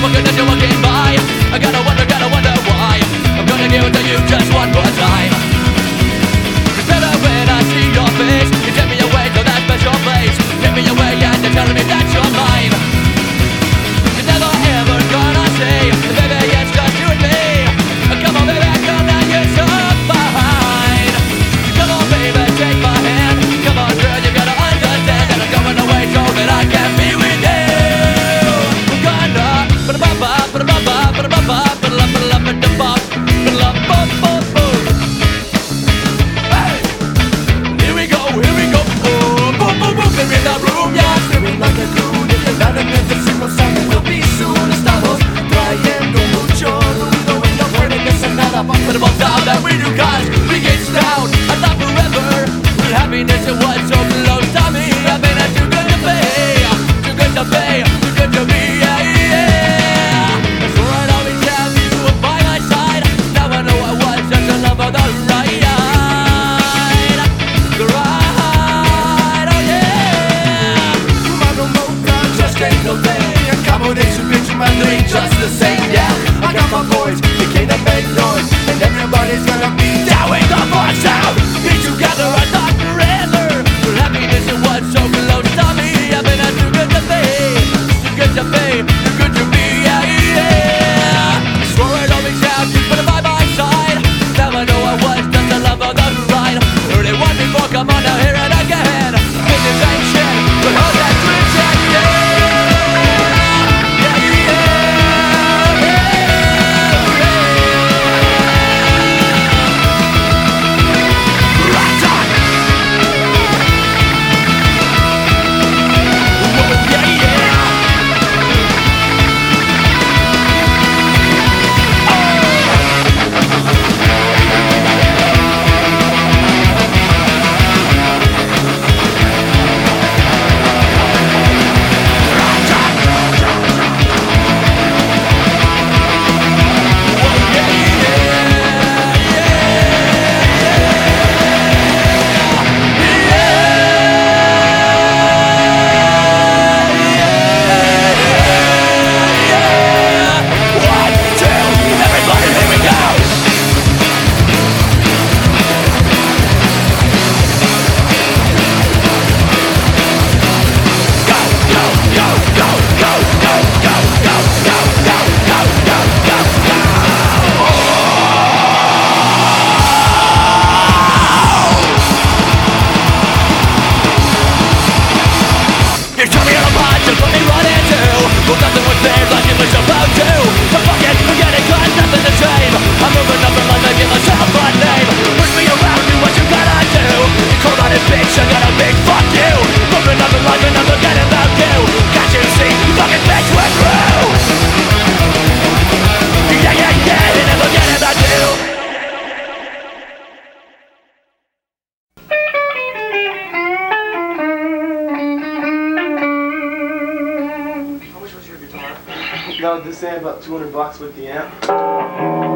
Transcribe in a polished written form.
walking as you're walking by. I gotta wonder why. I'm gonna give it to you just one more time. Cause better when I see your face, you take me away to that special place. Take me away and you're telling me that you're mine. You're never ever gonna say, baby, it's just you and me. Come on, baby, come now, you're so fine. Come on, baby, take my hand. Come on, girl, you gotta understand that I'm going away so that I can be with you. We're gonna hey! Here we go, boom, boom, boom, boom. We're in the room, yeah, screaming like a dude. If you're not a necesito sabe, we'll be soon. Estamos trayendo mucho ruido y no puede que sea nada. But about time that we do, cause we get down. I thought forever, with happiness it was so close to me. I've been too good to pay, too good to pay, too good to be, yeah, yeah. That's where I'd always have you by my side. Now I know I was just a love of the ride. The ride, oh yeah. Mano mocha, just ain't no thing. Accommodation, bitch, my dream just the same, yeah. I got my boys, they came to make noise, and everybody's gonna be down with the voice out. Be together, I thought forever. For happiness, it was so close to me. I've been too good to pay, too good to pay, too good to be, yeah, yeah. I swore I'd always have you put it by my side. Now I know I was just a love of the ride. Heard it once before, come on now, hear it again. Make this ain't shit, but hold that twitch and yeah. That would just say about $200 with the amp.